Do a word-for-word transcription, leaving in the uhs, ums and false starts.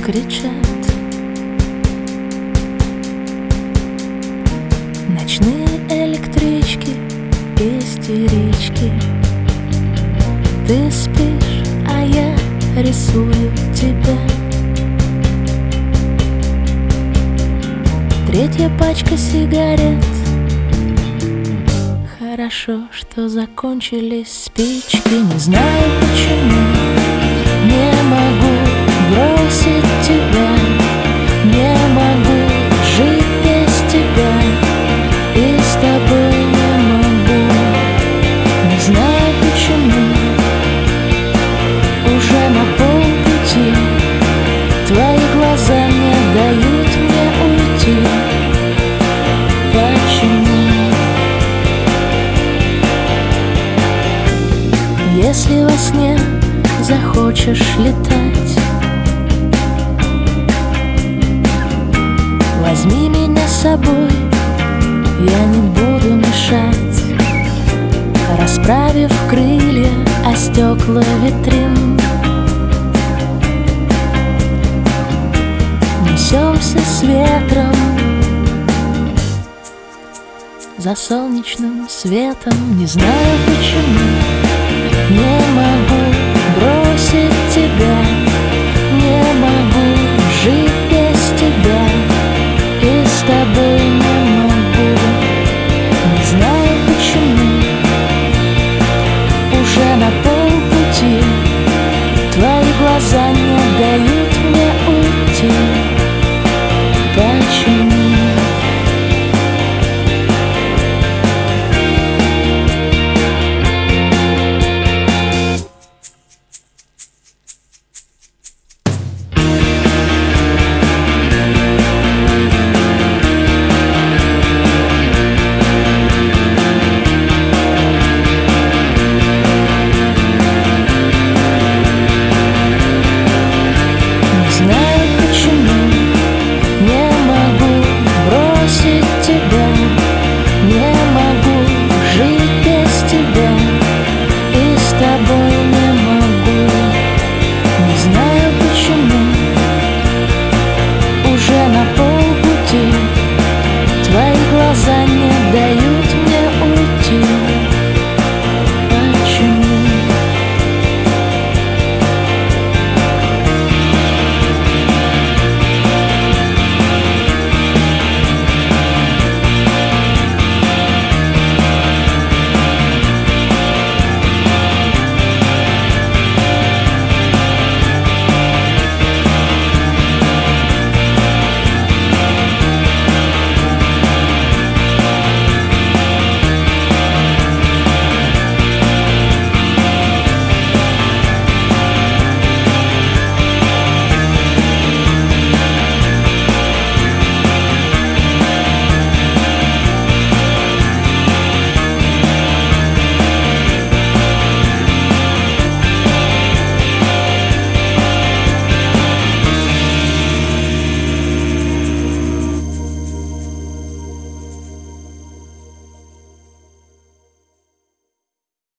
кричат ночные электрички, истерички. Ты спишь, а я рисую тебя. Третья пачка сигарет. Хорошо, что закончились спички. Не знаю почему, не могу бросить тебя, не могу жить без тебя, и с тобой не могу. Не знаю почему, уже на полпути твои глаза не дают мне уйти. Почему? Если во сне захочешь летать, возьми меня с собой, я не буду мешать. Расправив крылья о стекла витрин, несемся с ветром за солнечным светом. Не знаю почему, не могу бросить тебя, не могу жить без тебя, и с тобой не могу. Не знаю почему, уже на полпути твои глаза не дают мне уйти. Почему? Знаю почему, не могу бросить